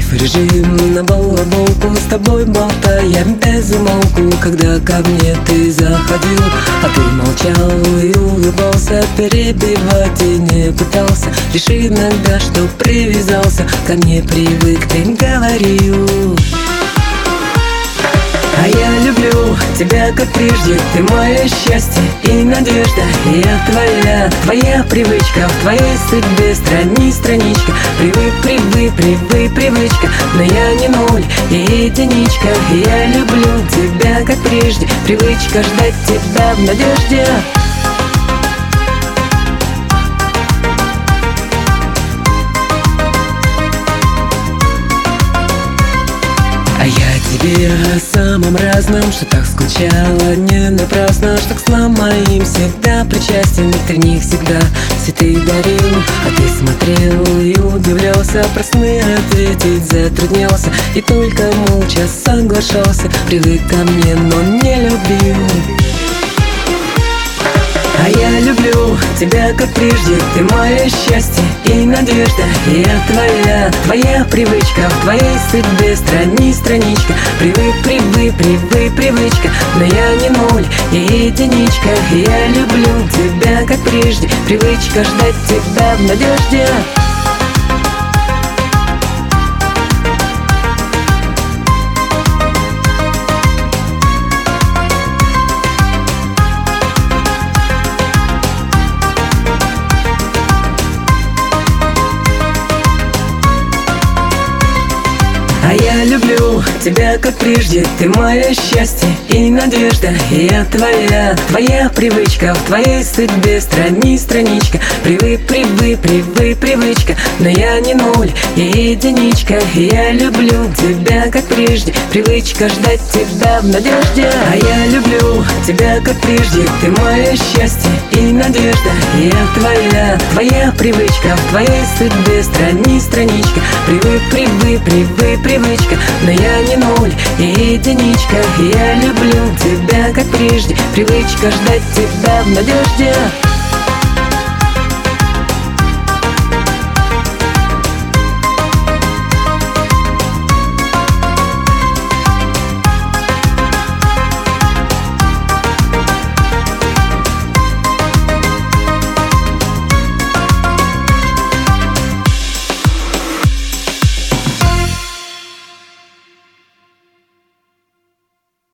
режим на балаболку, с тобой болтаем без умолку. Когда ко мне ты заходил, а ты молчал и улыбался, перебивать и не пытался. Лишь иногда, что привязался, ко мне привык, ты говорил. А я люблю тебя как прежде, ты мое счастье и надежда. Я твоя привычка, в твоей судьбе страничка. Привычка, но я не нуль и единичка. Я люблю тебя как прежде, привычка ждать тебя в надежде. Тебе о самом разном, что так скучала не напрасно, что к снам моим всегда причастен. Ты не всегда цветы дарил, а ты смотрел и удивлялся. Про сны ответить затруднялся и только молча соглашался. Привык ко мне, но не любил. А я люблю тебя как прежде, ты мое счастье и надежда. Я твоя привычка, в твоей судьбе страничка. Привычка, но я не нуль и единичка. Я люблю тебя как прежде, привычка ждать тебя в надежде. А я люблю тебя как прежде, ты мое счастье и надежда. Я твоя привычка, в твоей судьбе страничка. Привычка, но я не нуль и единичка. Я люблю тебя как прежде, привычка ждать тебя в надежде. А я люблю тебя как прежде, ты мое счастье и надежда. Я твоя привычка, в твоей судьбе страничка. Привычка, но я не нуль и единичка. Я люблю тебя как прежде, привычка ждать тебя в надежде.